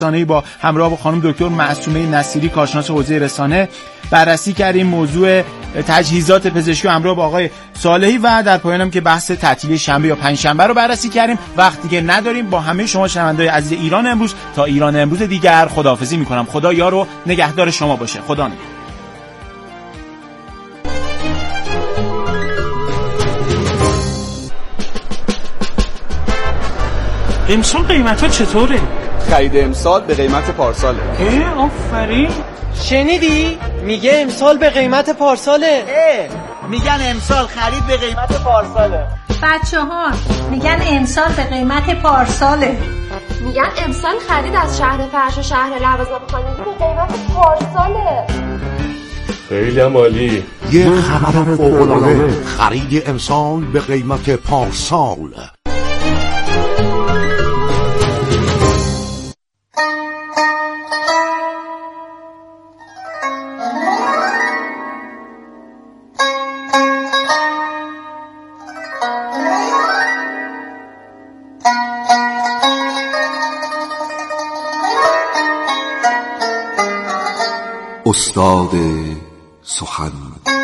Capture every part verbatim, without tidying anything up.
رسانه‌ای با همراه با خانم دکتر معصومه نصیری کارشناس حوزه رسانه بررسی کردیم موضوع تجهیزات پزشکی و همراه با آقای صالحی و در پایانم که بحث تعطیلی شنبه یا پنج شنبه رو بررسی کردیم. وقتی که نداریم با همه شما شنونده‌های عزیز ایران امروز تا ایران امروز دیگر خداحافظی می‌کنم. خدا یار و نگهدار شما باشه. خدا نگهدار. امسال قیمت ها چطوره؟ خرید امسال به قیمت پارساله. اه آفرین. شنیدی؟ میگه امسال به قیمت پارساله. اه میگن امسال خرید به قیمت پارساله. بچه ها میگن امسال به قیمت پارساله. میگن امسال خرید از شهر فرش و شهر لوازم خانگی به قیمت پارساله. خیلی عالی. یه خبر فوق‌العاده، خرید امسال به قیمت پارسال. استاد سخن.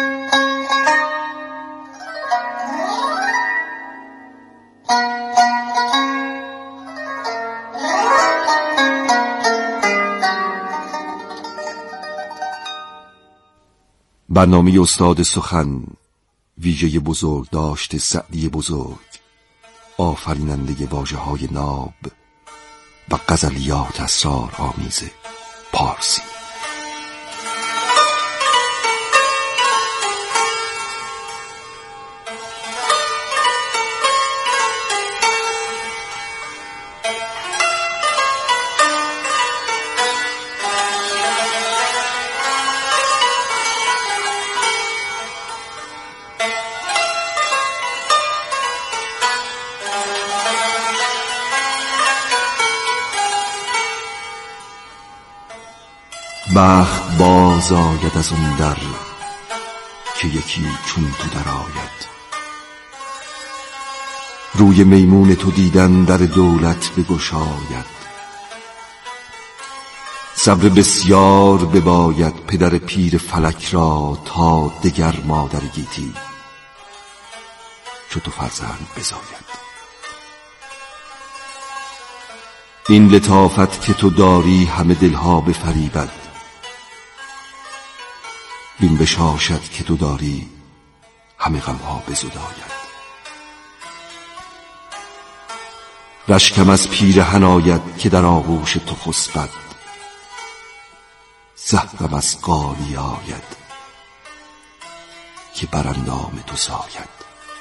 برنامه استاد سخن ویژه بزرگ داشت سعدی بزرگ، آفریننده واژه‌های ناب و غزلیات اسرار آمیز پارسی. بخت باز آید از اون در که یکی چون تو در آید. روی میمون تو دیدن در دولت بگشاید. صبر بسیار بباید پدر پیر فلک را تا دگر مادر گیتی چو تو فرزند بزاید. این لطافت که تو داری همه دلها بفریبد، بین بشاشد که تو داری همه غمها بزداید. رشکم از پیرهن آید که در آغوش تو خسبد، زهرم از قالی آید که بر اندام تو ساید.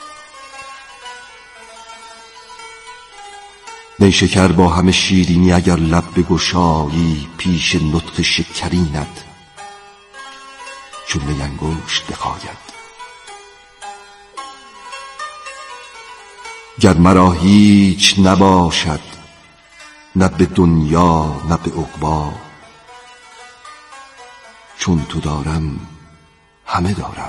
نیشکر با همه شیرینی اگر لب بگشایی، پیش نطق شکرینت چون می انگشت بخاید. گر مرا هیچ نباشد، نه به دنیا نه به عقبی، چون تو دارم همه دارم،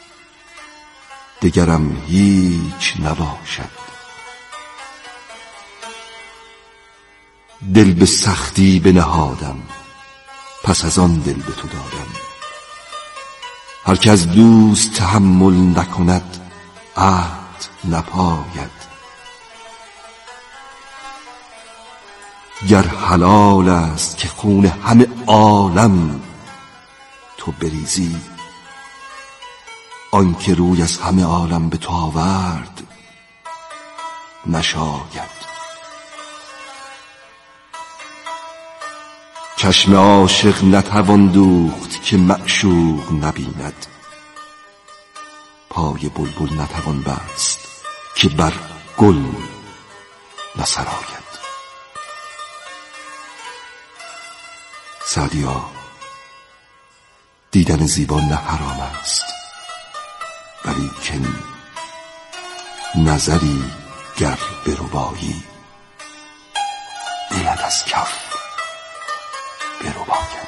دگرم هیچ نباشد. دل به سختی بنهادم، پس از آن دل به تو دادم. هر که از دوست تحمل نکند عهد نپاید. گر حلال است که خون همه عالم تو بریزی، آن که روی از همه عالم به تو آورد نشاید. چشم عاشق نتوان دوخت که معشوق نبیند، پای بلبل نتوان بست که بر گل نسراید. سعدیا، دیدن زیبا نه حرام است، ولیکن نظری گر بربایی، دلت از کف برباید.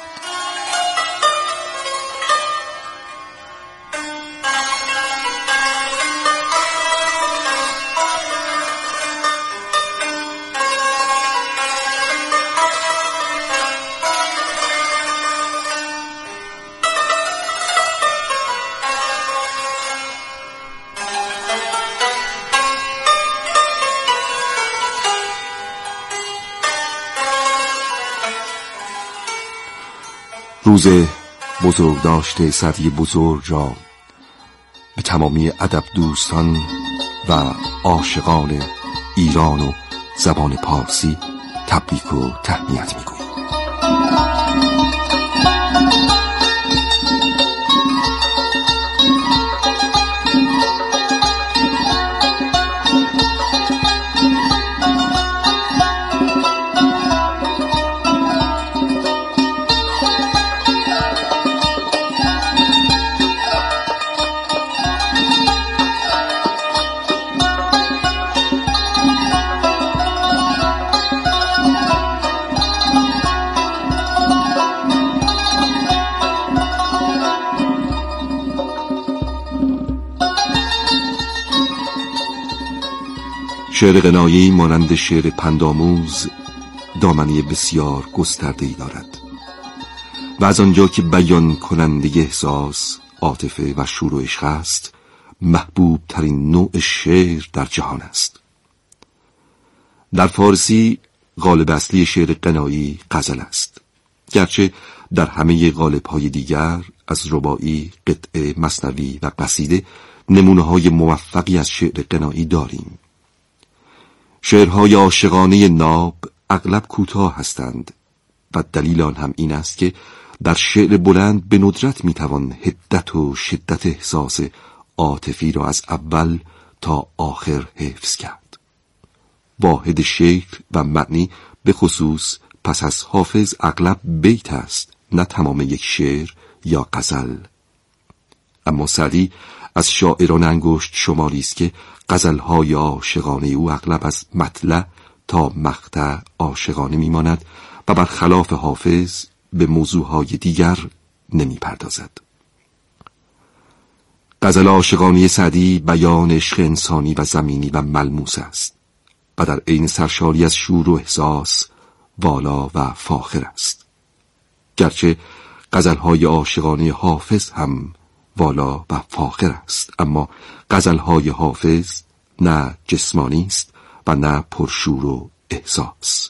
روز بزرگ داشته سعدی بزرگ را به تمامی ادب دوستان و عاشقان ایران و زبان پارسی تبریک و تهنیت می‌گویم. شعر غنایی مانند شعر پندآموز دامنه بسیار گسترده‌ای دارد و از آنجا که بیان کننده احساس، عاطفه و شور و عشق است، محبوب ترین نوع شعر در جهان است. در فارسی قالب اصلی شعر غنایی غزل است، گرچه در همه قالب‌های دیگر از رباعی، قطعه، مثنوی و قصیده نمونه‌های موفقی از شعر غنایی داریم. شعرهای عاشقانه ناب اغلب کوتاه هستند و دلیل آن هم این است که در شعر بلند به ندرت میتوان حدت و شدت احساس عاطفی را از اول تا آخر حفظ کرد. واحد شکل و معنی به خصوص پس از حافظ اغلب بیت است، نه تمام یک شعر یا غزل. اما سعدی از شاعران انگشت شماری است که غزل‌های عاشقانه او اغلب از مطلع تا مقطع عاشقانه می‌ماند و برخلاف حافظ به موضوعهای دیگر نمی‌پردازد. غزل عاشقانه سعدی بیان عشق انسانی و زمینی و ملموس است و در عین سرشاری از شور و احساس والا و فاخر است. گرچه غزل‌های عاشقانه حافظ هم والا و فاخر است، اما غزل‌های حافظ نه جسمانی است و نه پرشور و احساس.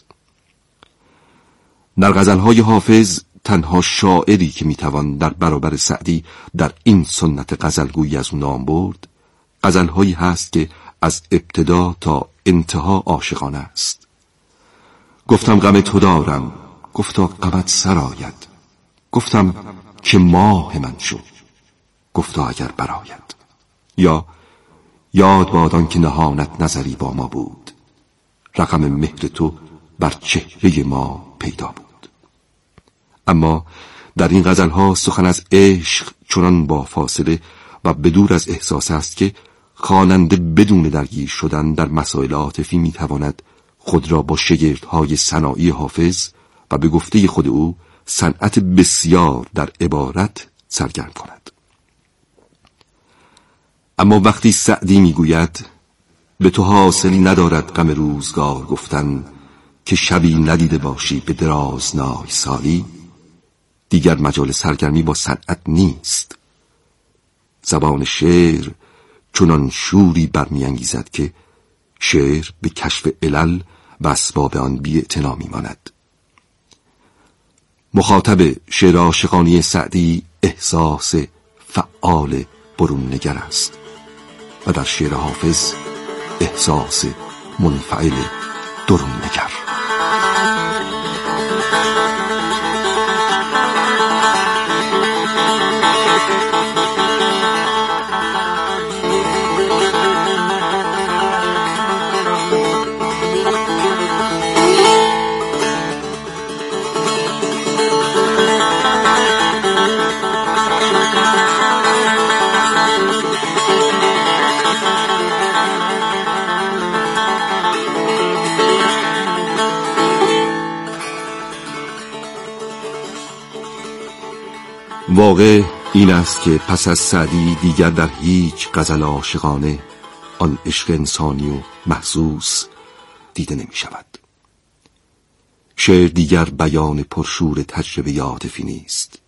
در غزل‌های حافظ تنها شاعری که میتوان در برابر سعدی در این سنت غزلگویی از او نام برد، غزل‌هایی هست که از ابتدا تا انتها عاشقانه است. گفتم غم تو دارم، گفتا غمت سرآید، گفتم که ماه من شد، گفتا اگر برآید. یا یاد باد آن که نهانت نظری با ما بود، رقم مهر تو بر چهره ما پیدا بود. اما در این غزل‌ها سخن از عشق چنان با فاصله و بدور از احساس است که خواننده بدون درگیر شدن در مسائل عاطفی میتواند خود را با شگفت‌های صناعی حافظ و به گفته خود او صنعت بسیار در عبارت سرگرم کند. اما وقتی سعدی میگوید به تو حاصلی ندارد غم روزگار گفتن، که شبی ندیده باشی به درازنای سالی، دیگر مجال سرگرمی با صنعت نیست. زبان شعر چنان شوری برمیانگیزد که شعر به کشف علل و اسباب آن بی‌اعتنا میماند. مخاطب شعر عاشقانه سعدی احساس فعال برون نگر است و در شعر حافظ احساس منفعل درون نگر. واقع این است که پس از سعدی دیگر در هیچ غزل عاشقانه آن عشق انسانی و محسوس دیده نمی شود. شعر دیگر بیان پرشور تجربه عاطفی نیست.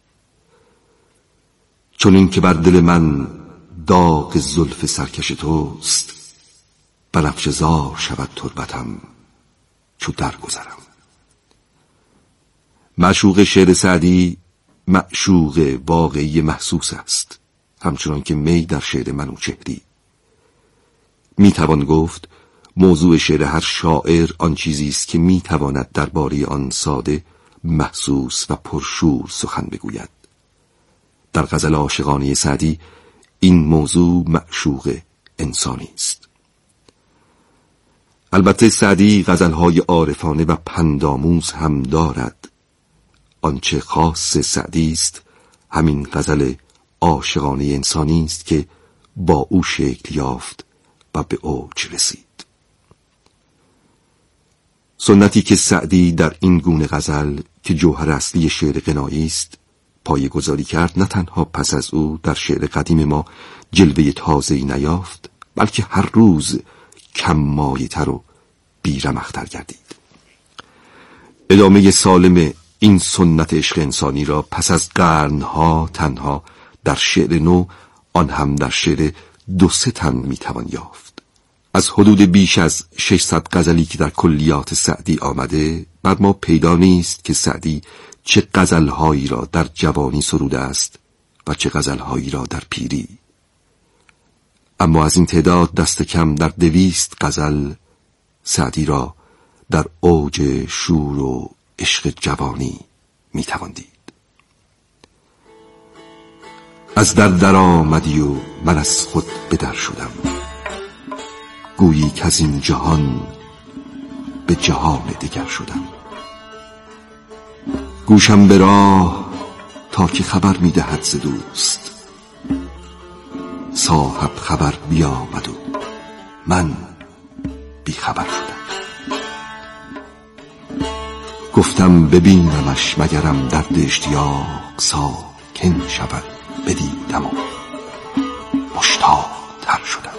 چون این که بر دل من داغ زلف سرکش توست، بنفشه زار شود تربتم چو درگذرم. معشوق شعر سعدی معشوق واقعی محسوس است، همچنان که می در شعر منوچهری. می توان گفت موضوع شعر هر شاعر آن چیزی است که می تواند درباره آن ساده، محسوس و پرشور سخن بگوید. در غزل عاشقانه سعدی این موضوع معشوق انسانی است. البته سعدی غزلهای عارفانه و پندآموز هم دارد. آنچه خاص سعدی است همین غزل عاشقانه انسانی است که با او شکل یافت و به اوج رسید. سنتی که سعدی در این گونه غزل که جوهر اصلی شعر غنایی است پایه گذاری کرد، نه تنها پس از او در شعر قدیم ما جلوه تازه‌ای نیافت، بلکه هر روز کم مایه‌تر و بیرمق‌تر گردید. ادامه سالم این سنت عشق انسانی را پس از قرنها تنها در شعر نو، آن هم در شعر دو سه تن میتوان یافت. از حدود بیش از ششصد غزلی که در کلیات سعدی آمده، بر ما پیدا نیست که سعدی چه غزلهایی را در جوانی سروده است و چه غزلهایی را در پیری. اما از این تعداد دست کم در دویست غزل سعدی را در اوج شور و عشق جوانی میتوان دید. از در در آمدی و من از خود به در شدم، گویی که از این جهان به جهان دیگر شدم. گوشم به راه تا که خبر میدهد ز دوست، صاحب خبر بیامد و من بی خبر شدم. گفتم ببینمش مگرم درد اشتیاق ساکن شود، بدیدم و مشتاق تر شدم.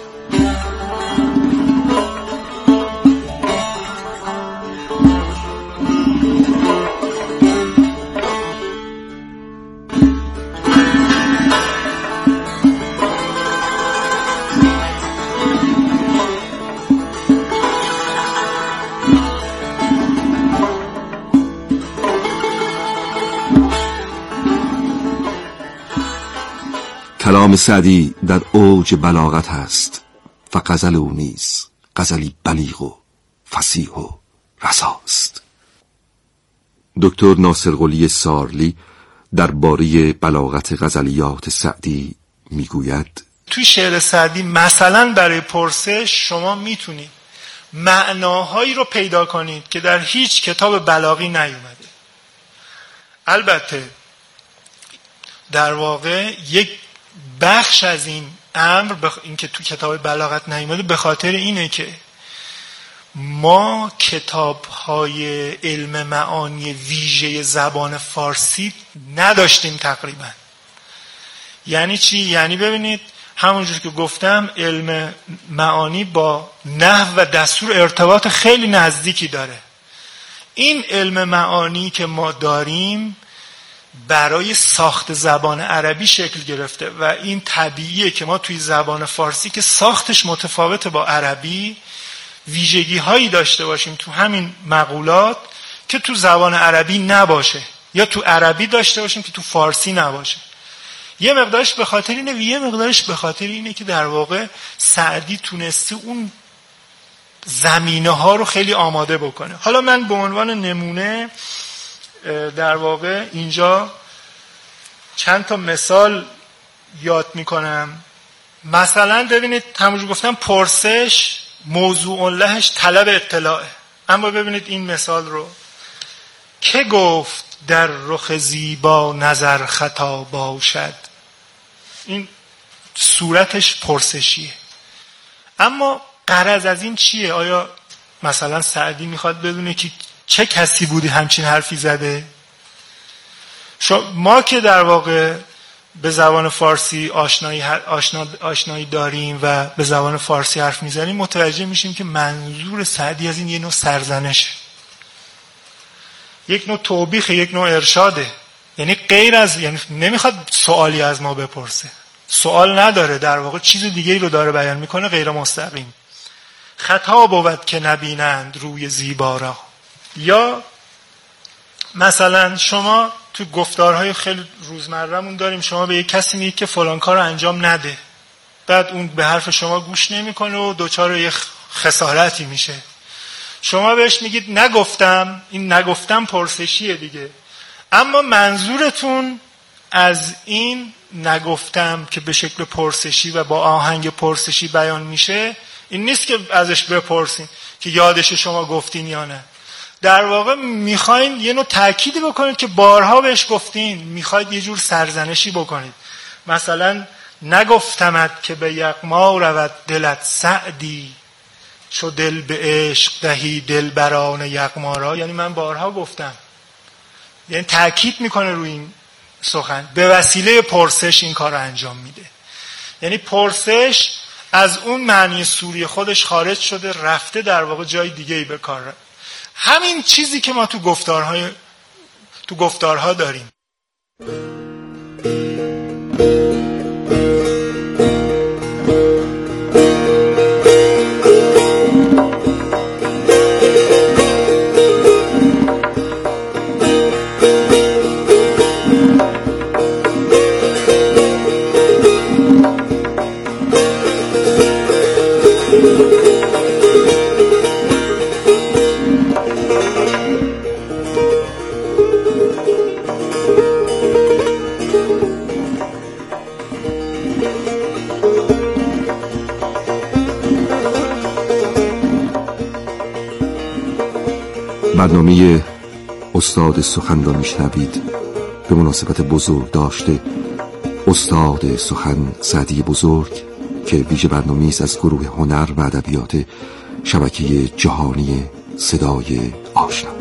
کلام سعدی در اوج بلاغت است و غزل او نیز غزلی بلیغ و فصیح و رساست. دکتر ناصر قلی سارلی درباره بلاغت غزلیات سعدی میگوید: توی شعر سعدی مثلا برای پرسش شما میتونید معناهایی رو پیدا کنید که در هیچ کتاب بلاغی نیومده. البته در واقع یک بخش از این امر بخ... این که تو کتاب بلاغت نیومده به خاطر اینه که ما کتاب‌های علم معانی ویژه زبان فارسی نداشتیم تقریبا. یعنی چی؟ یعنی ببینید همونجور که گفتم علم معانی با نحو و دستور ارتباط خیلی نزدیکی داره. این علم معانی که ما داریم برای ساخت زبان عربی شکل گرفته و این طبیعیه که ما توی زبان فارسی که ساختش متفاوته با عربی ویژگی هایی داشته باشیم تو همین مقولات که تو زبان عربی نباشه، یا تو عربی داشته باشیم که تو فارسی نباشه. یه مقدارش به خاطر اینه و یه مقدارش به خاطر اینه که در واقع سعدی تونسته اون زمینه ها رو خیلی آماده بکنه. حالا من به عنوان نمونه در واقع اینجا چند تا مثال یاد میکنم. مثلا ببینید همونجور گفتم پرسش موضوع لهش طلب اطلاعه، اما ببینید این مثال رو: که گفت در رخ زیبا نظر خطا باشد. این صورتش پرسشیه، اما غرض از این چیه؟ آیا مثلا سعدی میخواد بدونه که چه کسی بودی همچین حرفی زده؟ ما که در واقع به زبان فارسی آشنایی, آشنا، آشنایی داریم و به زبان فارسی حرف میزنیم متوجه میشیم که منظور سعدی از این یه نوع سرزنشه، یک نوع توبیخ، یک نوع ارشاده. یعنی غیر از، یعنی نمیخواد سوالی از ما بپرسه، سوال نداره، در واقع چیز دیگه ای رو داره بیان میکنه غیر مستقیم. خطا بود که نبینند روی زیبا را. یا مثلا شما توی تو گفتارهای خیلی روزمره‌مون داریم. شما به یک کسی میگید که فلان کار رو انجام نده، بعد اون به حرف شما گوش نمیکنه و دوچار یه خسارتی میشه. شما بهش میگید نگفتم، این نگفتم پرسشیه دیگه. اما منظورتون از این نگفتم که به شکل پرسشی و با آهنگ پرسشی بیان میشه این نیست که ازش بپرسین که یادش شما گفتین یا نه. در واقع میخواین یه نوع تأکیدی بکنید که بارها بهش گفتین، میخواید یه جور سرزنشی بکنید. مثلا نگفتمت که به یغما رود دلت سعدی، چو دل به عشق دهی دل بران یغما را. یعنی من بارها گفتم، یعنی تأکید میکنه روی این سخن. به وسیله پرسش این کار رو انجام میده. یعنی پرسش از اون معنی سوری خودش خارج شده، رفته در واقع جای دیگه ای به کار رفت. همین چیزی که ما تو گفتارهای تو گفتارها داریم. برنامه استاد سخن را میشنوید. به مناسبت بزرگ داشته استاد سخن سعدی بزرگ که ویژه برنامه‌ای است از گروه هنر و ادبیات شبکه جهانی صدای آشنا.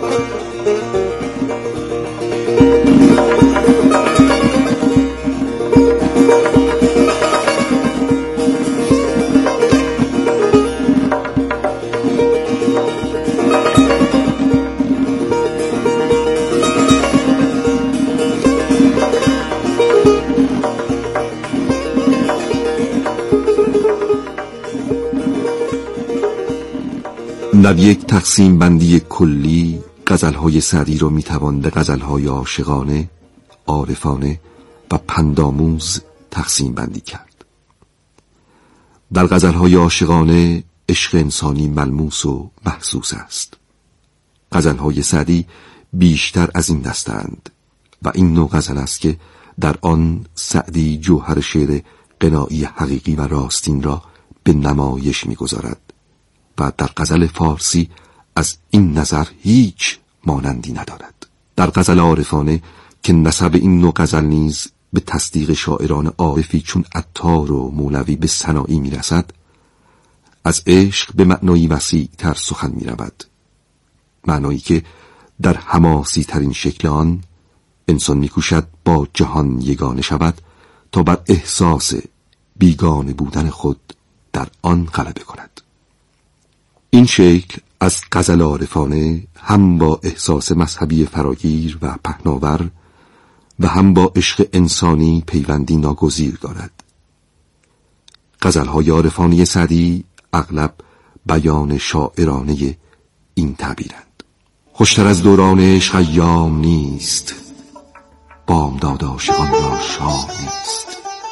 در یک تقسیم بندی کلی غزل‌های سعدی را میتوان به غزل‌های عاشقانه، عارفانه و پندآموز تقسیم بندی کرد. در غزل‌های عاشقانه عشق انسانی ملموس و محسوس است. غزل‌های سعدی بیشتر از این دستند و این نوع غزل است که در آن سعدی جوهر شعر غنایی حقیقی و راستین را به نمایش می‌گذارد و در غزل فارسی از این نظر هیچ مانندی ندارد. در غزل عارفانه که نسب این نوع غزل نیز به تصدیق شاعران عارفی چون عطار و مولوی به سنایی میرسد، از عشق به معنایی وسیع تر سخن میرود. معنایی که در حماسی ترین شکل آن انسان میکوشد با جهان یگانه شود تا بر احساس بیگانه بودن خود در آن غلبه کند. این شکل از غزل عارفانه هم با احساس مذهبی فراگیر و پهناور و هم با عشق انسانی پیوندی ناگزیر دارد. غزل‌های عارفانه سعدی اغلب بیان شاعرانه این تعبیرند: خوشتر از دوران عشق ایام نیست، بامداد عاشقان را شام نیست.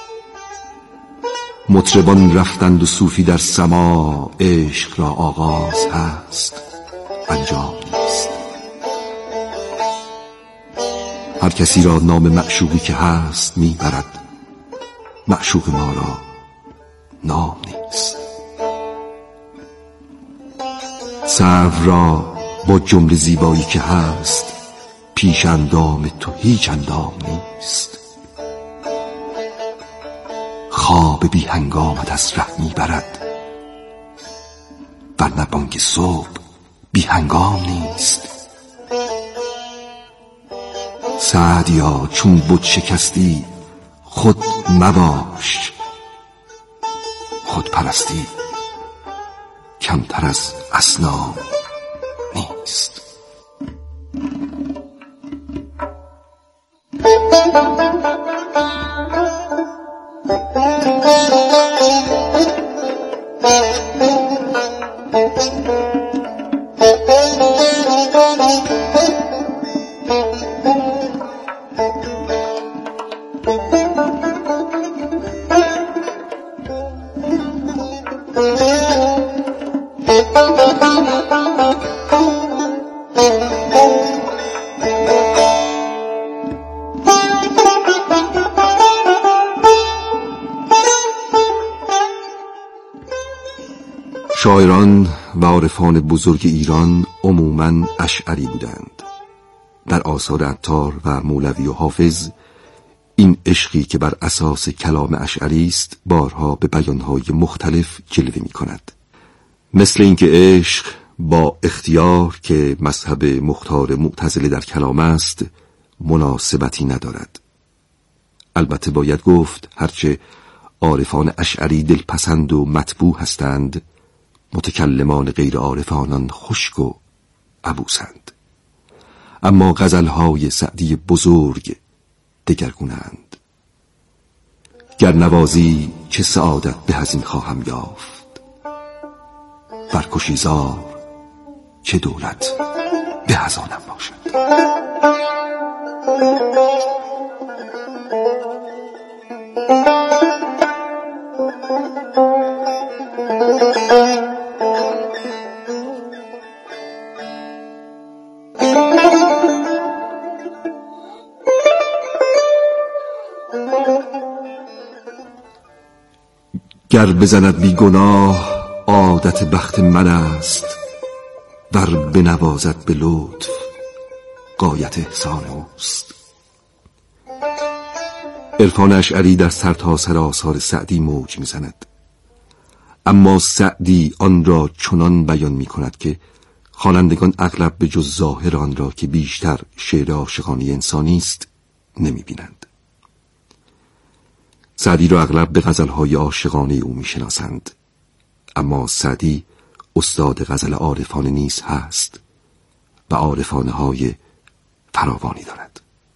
مطربان رفتند و صوفی در سما، عشق را آغاز هست انجام نیست. هر کسی را نام معشوقی که هست میبرد، معشوق ما را نام نیست. سرو را با جمله زیبایی که هست، پیش اندام تو هیچ اندام نیست. خواب بی هنگامت از ره میبرد، ورنه بانگ صبح بی هنگام نیست. سعدیا چون بت شکستی خود مباش، خود پرستی کمتر از اصنام نیست. شاعران و عارفان بزرگ ایران عموماً اشعری بودند. در آثار عطار و مولوی و حافظ این عشقی که بر اساس کلام اشعری است بارها به بیانهای مختلف جلوه می کند. مثل اینکه عشق با اختیار که مذهب مختار معتزله در کلام است مناسبتی ندارد. البته باید گفت هرچه عارفان اشعری دلپسند و مطبوع هستند، متکلمان غیر عارف آنان خشک و عبوسند. اما غزلهای سعدی بزرگ دگرگونند. گر نوازی چه سعادت به از این خواهم یافت، برکشی زار چه دولت به از آنم باشد. گر بزند بی گناه عادت بخت من است، ور بنوازد به لطف غایت احسان اوست. عرفان اشعری در سرتاسر آثار سعدی موج میزند، اما سعدی آن را چنان بیان می کند که خوانندگان اغلب به جز ظاهر آن را که بیشتر شعر عاشقانه انسانی است نمی بینند. سعدی را اغلب به غزلهای عاشقانه او می شناسند، اما سعدی استاد غزل عارفانه نیز هست و عارفانه های فراوانی دارد.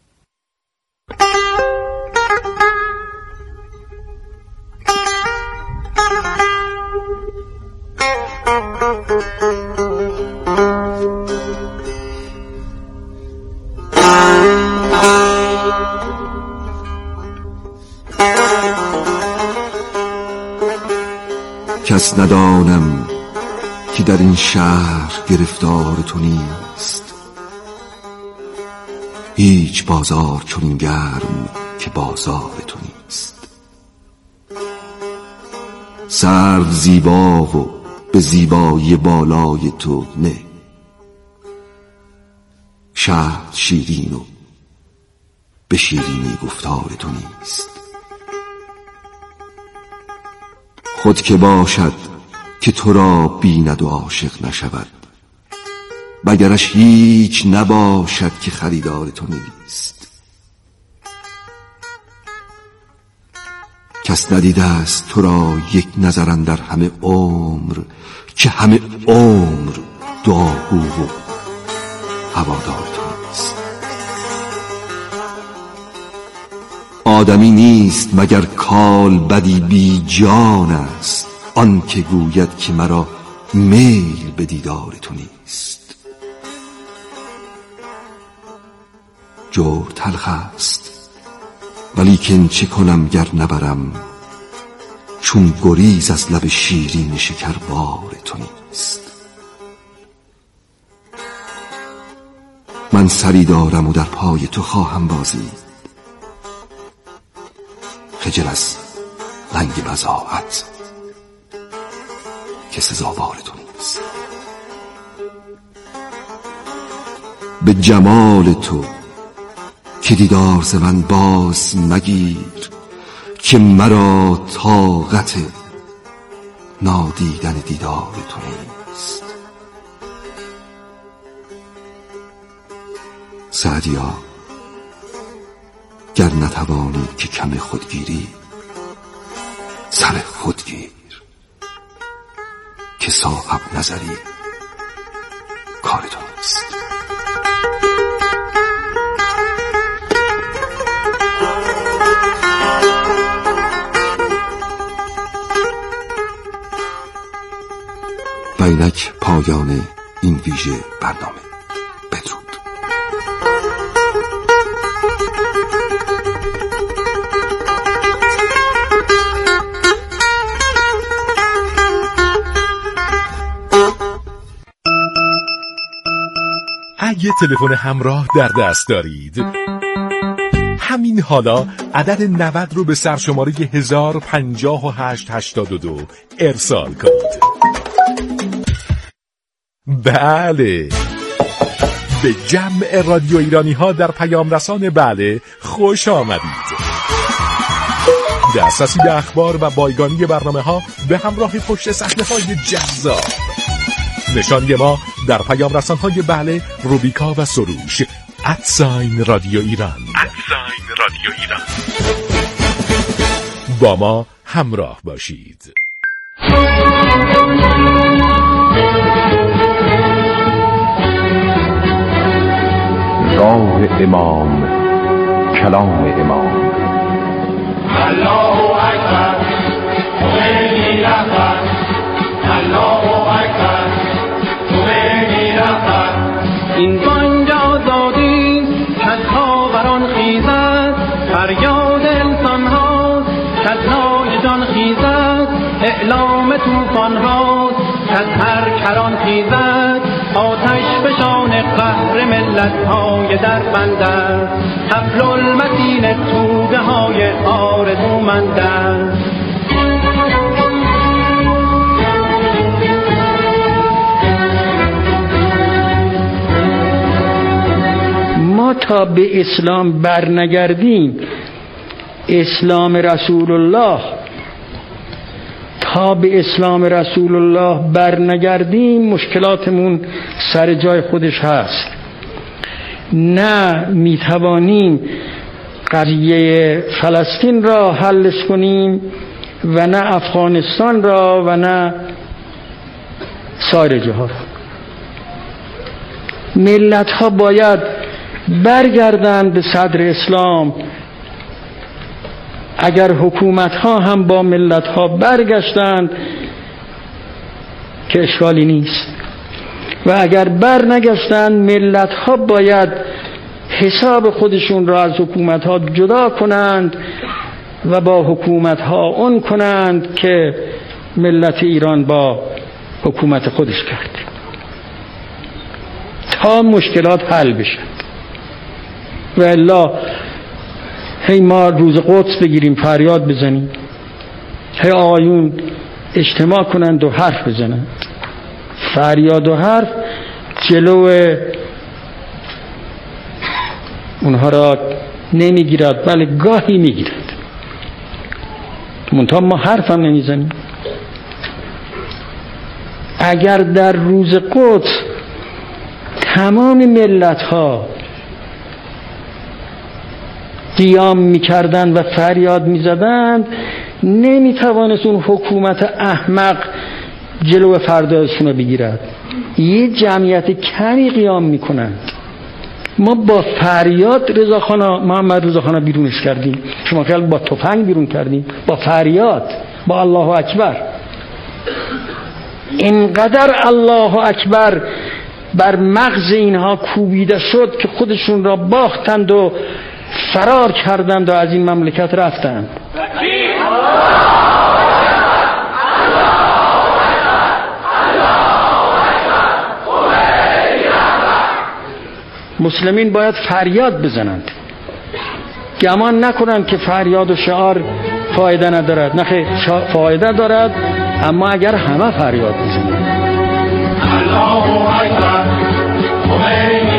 کس ندانم که در این شهر گرفتار تو نیست، هیچ بازار چنین گرم که بازار تو نیست. سرو زیبا و به زیبایی بالای تو نه، شهد شیرین و به شیرینی گفتار تو نیست. خود که باشد که تو را بیند و عاشق نشود، مگرش هیچ نباشد که خریدار تو نیست. کس ندیده است تو را یک نظر اندر همه عمر، که همه عمر دعاگو و هوادار تو نیست. آدمی نیست مگر کال بدی بی جان است، آن که گوید که مرا میل به دیدار تو نیست. جور تلخ است ولیکن چه کنم گر نبرم، چون گریز از لب شیرین شکربار تو نیست. من سری دارم و در پای تو خواهم بازید، خجل از رنگ بضاعت که سزاوار تو نیست. به جمال تو که دیدار ز من باز مگیر، که مرا طاقت نادیدن دیدار تو نیست. سعدیا گر نتوانی که کم خودگیری، سر خودگیر که صاحب نظری کار تو نیست. و اینک پایان این ویژه برنامه. بدرود. یه تلفن همراه در دست دارید؟ همین حالا عدد نود رو به سرشماره هزار و پنجاه و هشت هشتاد و دو ارسال کنید. بله، به جمع رادیو ایرانی ها در پیام رسان بله خوش آمدید. دسترسی به اخبار و بایگانی برنامه ها به همراه پشت صحنه های جذاب. نشانی ما در پیام رسان های بله، روبیکا و سروش ادساین رادیو ایران. ادساین رادیو ایران. با ما همراه باشید. راه امام، کلام امام. الله اکبر، خمینی رهبر. الله اکبر، خمینی رهبر. این بانگ آزادی از خاوران خیزد، فریاد انسان هاست که از نای جان خیزد، اعلام توفان هاست که از هر کران خیزد، آتش فشان قهر ملت های در بندر، حبل المتین توده های آرزومندر. ما تا به اسلام برنگردیم، اسلام رسول الله، تا به اسلام رسول الله برنگردیم مشکلاتمون سر جای خودش هست. نه میتوانیم قضیه فلسطین را حلش کنیم و نه افغانستان را و نه سایر جاها را. ملت ها باید برگردند به صدر اسلام. اگر حکومت ها هم با ملت ها برگشتند که اشکالی نیست، و اگر بر نگشتند ملت ها باید حساب خودشون را از حکومت ها جدا کنند و با حکومت ها اون کنند که ملت ایران با حکومت خودش کرد تا مشکلات حل بشن. و الا هی ما روز قدس بگیریم فریاد بزنیم، هی آقایون اجتماع کنند و حرف بزنند. فریاد و حرف جلو اونها را نمیگیرد، بله گاهی میگیرد، منتها ما حرف هم نمیزنیم. اگر در روز قدس تمام ملت ها قیام میکردند و فریاد میزدند، نمیتوانست اون حکومت احمق جلو فردایشون رو بگیرد. یه جمعیت کمی قیام میکنند. ما با فریاد رضاخان محمد رضاخان بیرونش کردیم، شما خیال با تفنگ بیرون کردیم، با فریاد، با الله اکبر. اینقدر الله اکبر بر مغز اینها کوبیده شد که خودشون را باختند و فرار کردند و از این مملکت رفتند. مسلمین باید فریاد بزنند، گمان نکنند که فریاد و شعار فایده ندارد. نه خیر، فایده دارد، اما اگر همه فریاد بزنند. الله اکبر، خمینی